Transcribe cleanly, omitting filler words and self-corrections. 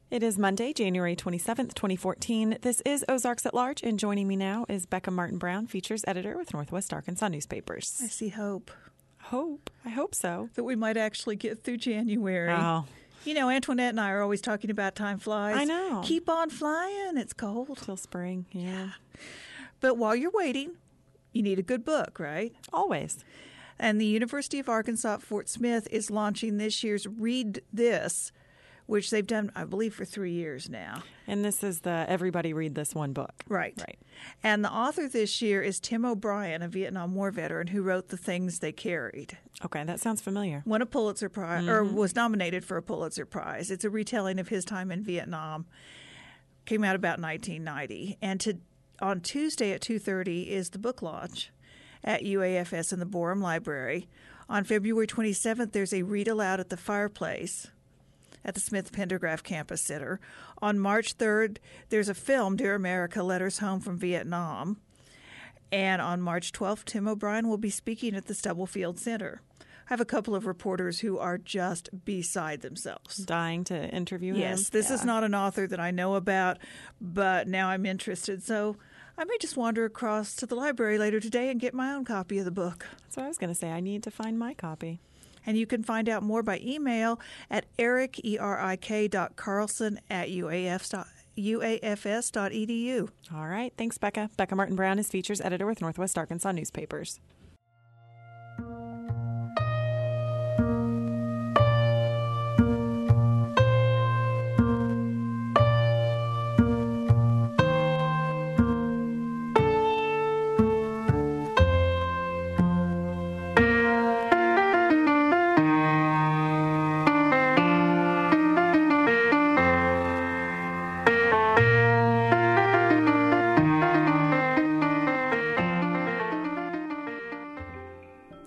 It is Monday, January 27th, 2014. This is Ozarks at Large, and joining me now is Becca Martin Brown, features editor with Northwest Arkansas Newspapers. I see hope. Hope? I hope so. That we might actually get through January. Oh. You know, Antoinette and I are always talking about time flies. I know. Keep on flying. It's cold. Till spring, yeah. But while you're waiting, you need a good book, right? Always. And the University of Arkansas at Fort Smith is launching this year's Read This, which they've done, I believe, for 3 years now. And this is the everybody read this one book. Right. Right. And the author this year is Tim O'Brien, a Vietnam War veteran who wrote The Things They Carried. Okay, that sounds familiar. Won a Pulitzer Prize, or was nominated for a Pulitzer Prize. It's a retelling of his time in Vietnam. Came out about 1990. And on Tuesday at 2:30 is the book launch at UAFS in the Borum Library. On February 27th, there's a read aloud at the Fireplace at the Smith Pendergraft Campus Center. On March 3rd, there's a film, Dear America, Letters Home from Vietnam. And on March 12th, Tim O'Brien will be speaking at the Stubblefield Center. I have a couple of reporters who are just beside themselves. Dying to interview him. Yes, this is not an author that I know about, but now I'm interested. So I may just wander across to the library later today and get my own copy of the book. That's what I was going to say. I need to find my copy. And you can find out more by email at erik.carlson@uafs.edu. All right. Thanks, Becca. Becca Martin Brown is features editor with Northwest Arkansas Newspapers.